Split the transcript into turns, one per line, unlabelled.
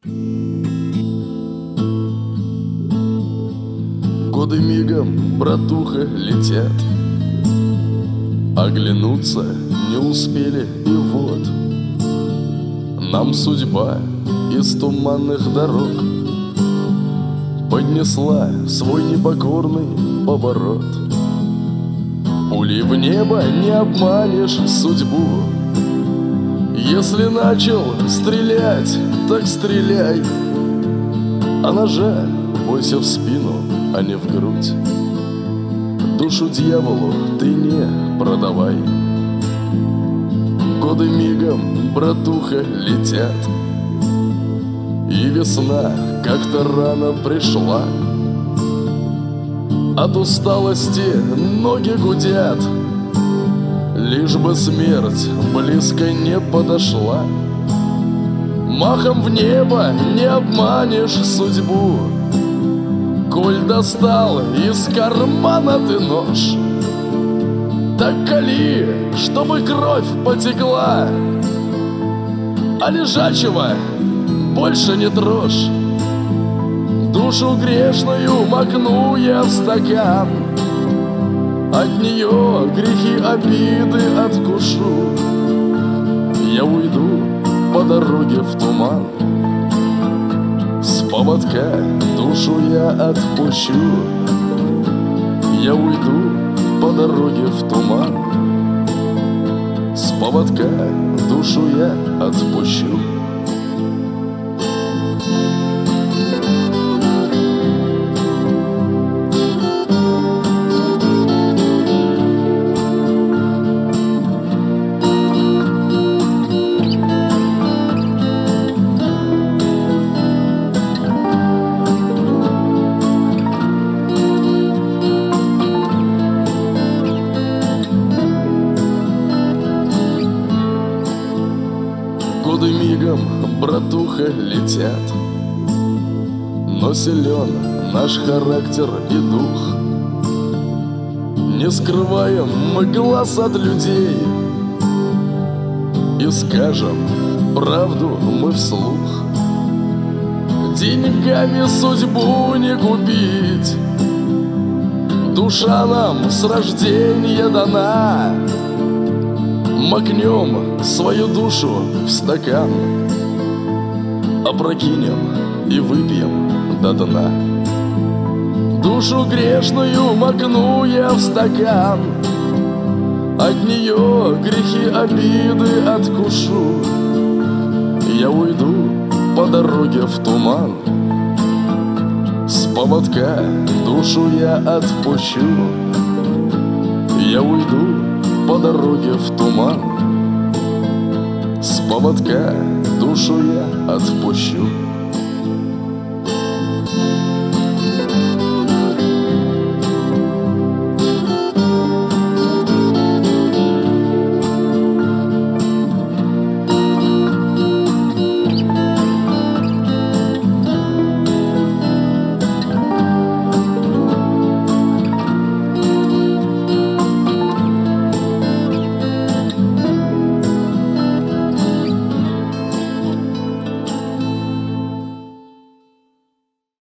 Годы мигом, братуха, летят, оглянуться не успели, и вот нам судьба из туманных дорог поднесла свой непокорный поворот. Пулей в небо не обманешь судьбу. Если начал стрелять, так стреляй, а ножа бойся в спину, а не в грудь. Душу дьяволу ты не продавай. Годы мигом, братуха, летят, и весна как-то рано пришла. От усталости ноги гудят, лишь бы смерть близко не подошла. Махом в небо не обманешь судьбу. Коль достал из кармана ты нож, так кали, чтобы кровь потекла, а лежачего больше не трожь. Душу грешную макну я в стакан, от нее грехи, обиды откушу. Я уйду по дороге в туман, с поводка душу я отпущу. Я уйду по дороге в туман, с поводка душу я отпущу. Годы мигом, братуха, летят, но силен наш характер и дух. Не скрываем мы глаз от людей и скажем правду мы вслух. Деньгами судьбу не купить, душа нам с рождения дана. Макнем свою душу в стакан, опрокинем и выпьем до дна. Душу грешную макну я в стакан, от нее грехи, обиды откушу. Я уйду по дороге в туман, с поводка душу я отпущу. Я уйду по дороге в туман, с поводка душу я отпущу.